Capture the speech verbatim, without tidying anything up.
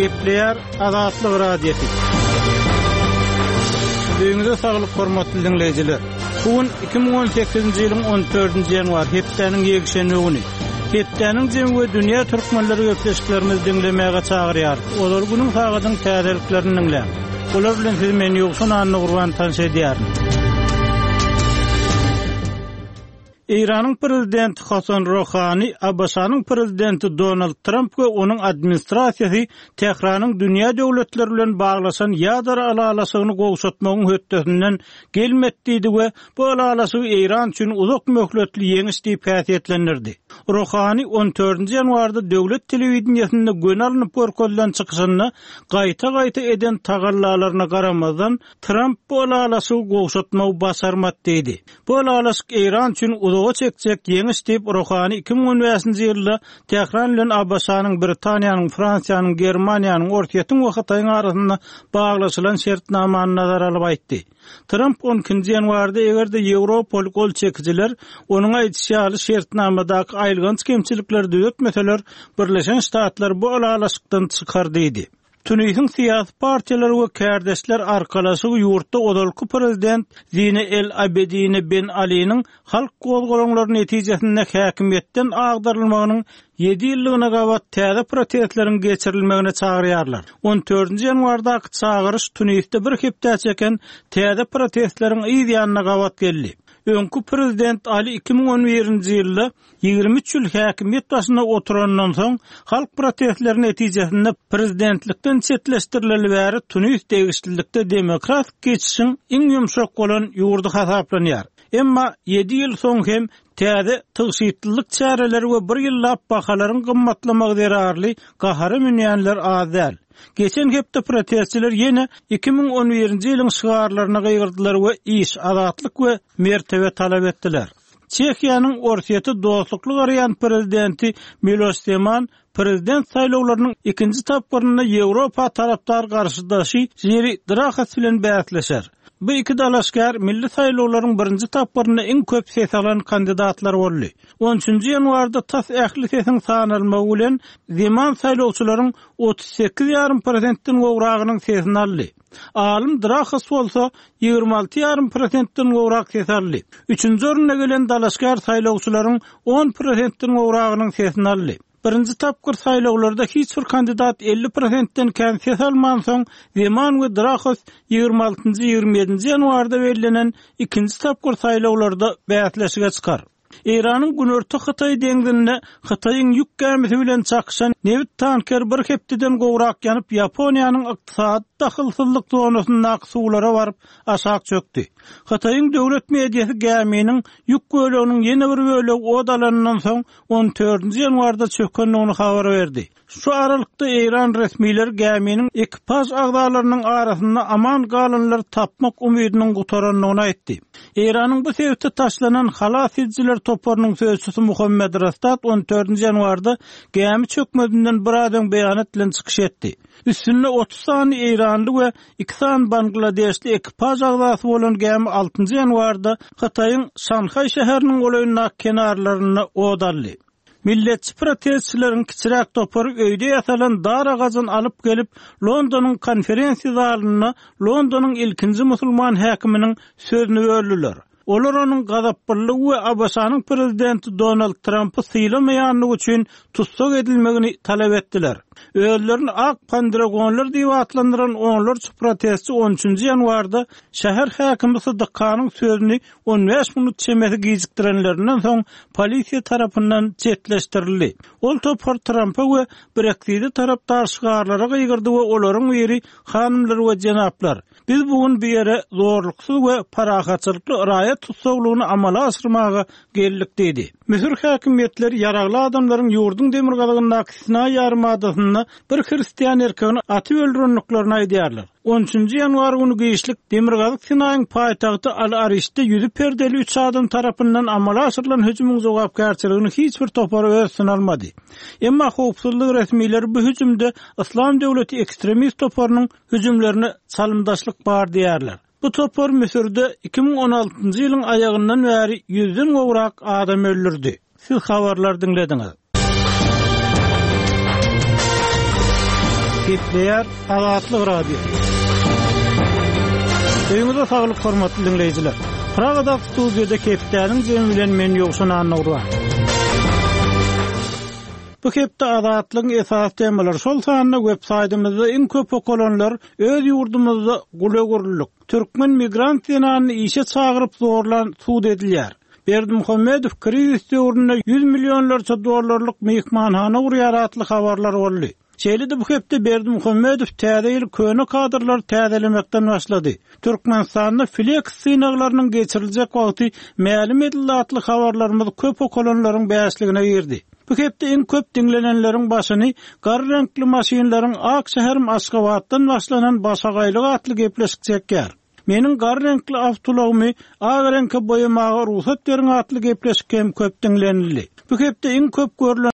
Gepleyer Azatlyk radiosi. Düýüňizde saglyk hormatly dinleýijiler. Bugün iki bin on sekizinji ýylyň on dördünji ýanwar hepdeniň ýegişeni güni. Hepdeniň jemgy dünýä türkmenleri öpleşiklerimiz dinlemäge çagyrýar. Olar günüň sagadyň täzeliklerini dinleýär. Olar bilen siz meni ýoksun anny gurban tanşy edýärin. İran'ın prezidenti Hasan Rouhani, Abbasanyň prezidenti Donald Trump we onuň administrasiýasy Tehranyň dünýä döwletleri bilen baglaşan ýadar alalasygyny gowşatmagyň hötdesinden gelmetdiýdi we bu alalasygy İran üçin uzak möhletli ýeňiş diýip häsiýetlendirdi. Rouhani on dördünji ýanwarda döwlet telewizionyasynda gön alynıp görkezlen çykyşyny gaýta-gaýta eden tagallalaryna garamazdan Trump bu alalasygy gowşatmagy basarmat diýdi. Bu alalasyk İran üçin o çekçek ýeňiş diýip Rouhani iki bin on beşinji ýylda Tehran bilen Abbasanyň, Britaniýanyň, Fransiýanyň, Germaniýanyň, Ortaýatyň we Hataýyň arasynda baglaşylan şertnamany nazara alyp aýtdy. Trump on ikinji ýanwarda egerde Ýewropol gol çekijiler onuň aýdýaly şertnamadaky aýlgynç kemçilikleri düzeltmeseler, Birleşen Ştatlar bu alalasykdan çykar diýdi. Tunisiň siýasy partiýalary we kärdeşler arkalaşygy ýurtda odalky prezident Zine El Abidine Ben Ali'niň halk gozgolanylaryny netijesinde häkimiýetden agdarylmagynyň ýedi ýyllygyna gabat täze protestleriň geçirilmegine çagyrýarlar. on dördünji ýanwardaky çagyryş Tunisde bir hepde çeken täze protestleriň ýygyanyna gabat geldi. Öňkü prezident Ali iki bin on birinji ýylda ýygrimi üç ýyl häkimiýet başynda oturandan soň halk protestleriniň netijesinde prezidentlikden çetleşdirileli bäri Tunis degişlilikde demokratik geçişiň iň ýumşak bolan ýurdy hasaplanýar. Emma ýedi ýyl soň hem täze tygşytlyk çäreleri we bir ýyllap bahalaryň gymmatlamagy derarly gahary münýänler az däl. Geçen hepde protestçiler yine iki bin on birinji ýylyň şygarlaryna gaýgyrdylar we iş, azatlyk we mertebe talap etdiler. Çekiýanyň Ortaýaty dostlukly garaýan prezidenti Miloš Zeman prezident saýlawlarynyň ikinji tapgyryna Ýewropa tarapdar garşydaşy Jiri Drahas bilen bäsleşer. Bu iki dalaşgar milli saýlawlaryň birinji tapgyryna iň köp ses alan kandidatlar boldy. on üçünji ýanwarda tas ähli sesiň sanalmagy bilen Zeman saýlawçylaryň otuz sekiz ýa yarım prosentden gowragynyň sesini aldy. Alim Drahas bolsa ýygrimi alty ýa yarım prosentden gowrak ses aldy. Üçünji oruna gelen dalaşgar saýlawçylaryň on prosentden gowragynyň sesini aldy. Birinji tapgyr saýlawlarda hiç bir kandidat elli prosentden kän ses alman soň Zeman we Drahas ýygrimi altynjy ýygrimi ýedinji ýanwarda berilenen ikinji tapgyr saýlawlarda bäsleşige çykar. İran'ın günörtü Hataý deňzinde Hataýyň ýük gemisi bilen çakşan newit tanker bir hepdeden gowrak ýanyp Ýaponiýanyň ykdysady dahylsyzlyk zonasyndaky suwlara baryp aşak çökdi. Hataýyň döwlet mediýasy geminiň ýük böleginiň ýene bir bölegi odalanyndan soň on dördünji ýanwarda çökkendigini habar berdi. Şu aralykda İran resmileri geminiň ekipaj agdalarynyň arasynda aman galanlar tapmak umydynyň gutaranlygyny aýtdy. İran'yň bu sebäpde taşlanan halas ediciler toparynyň sözçüsü Muhammed Rastat on dördünji ýanwarda gemi çökmedinden bir adam beýanat bilen çykyş etdi. Üstünde otuz sany İranly we iki sany Bangladeşli ekipaj agdasy bolan gemi altynjy ýanwarda Hataýyň Şanhay şäheriniň golayna kenarlaryna odaldy. Milletçi protestçileriň kiçiräk topary öýde ýasalan dar agazyn alyp gelip Londonyň konferensiýa zalyna Londonyň ilkinji musulman häkiminiň sözüni böldüler. Olar onuň gazaplygy we Abbasanyň prezidenti Donald Trumpy syýlamaýanlygy üçin tutsak edilmegini talap etdiler. Öýlerini ak pandragonlar diýip atlandyran onlar protestçi on üçünji ýanwarda şäher häkimi Sydykkanyň sözüni on beş minut çemesi gijikdirenlerinden soň polisiýa tarapyndan çetleşdirildi. Ol topar Trumpy we Brexit'e tarapdar şygarlara gaýgyrdy we olaryň biri hanymlar we jenaplar. Biz bugün bir ýere zorluksyz we parahatçylykly raýat tutsaglygyny amala aşyrmaga geldik dedi. Mühür häkimiýetleri yaragly adamlaryň ýurduň demirgazagyndaky Sina ýarymadasyna bir hristiýan erkegini atyp öldürenliklaryny aýdýarlar. on üçünji ýanwar güni giýişlik Demirgazyk Sinaýyň paýtagty Al-Arişde ýüzi perdeli üç adam tarapyndan amala aşyrylan hüjümüň jogapkärçiligini hiç bir topar öýsün almady. Emma howpsuzlyk resmiýetleri bu hüjümde Islam döwleti ekstremist toparynyň hüjümlerini çalymdaşlyk bar diýerler. Bu topar Misirde iki bin on altynjy ýylyň aýagyndan bäri ýüzden gowrak adam öldürdi. Siz habarlar dinlediňiz. Gepleýär Azatlyk radio. Öýüňizde saglyk hormatly dinleýijiler. Pragada studiýada Kepdäniň jemi bilen men ýokşan anawra. Bu hepde Azatlygyň esas temalary şol sanyna websaýtymyzda iň köp okulanlar öz ýurdumyzda gulagurlyk, türkmen migrant ýanyny işe çagyryp zorlan suud edilýär. Berdimuhammedow kriz döwründe yüz millionlarça dollarlyk mehmanhana gurýaratly habarlar boldy. Şeýle-de bu hepde Berdimuhammedow täze ýyl köne kadrlar täzelemekden başlady. Türkmenistanda flex synaglarynyň geçiriljek wagty ma'lum edilatly habarlarymyz köp okulanlaryň bäsligine girdi. Bu hepde en köp dinlenenlerin başyny gar renkli maşinlaryň Akşäher Aşgabatdan başlanan başagaýlyk atly gepleşik çekýär. Meniň gar renkli awtolagymy aga renkli boýamaga ruhsat beriň atly gepleşik hem köp dinlenildi. Bu hepde en köp görülen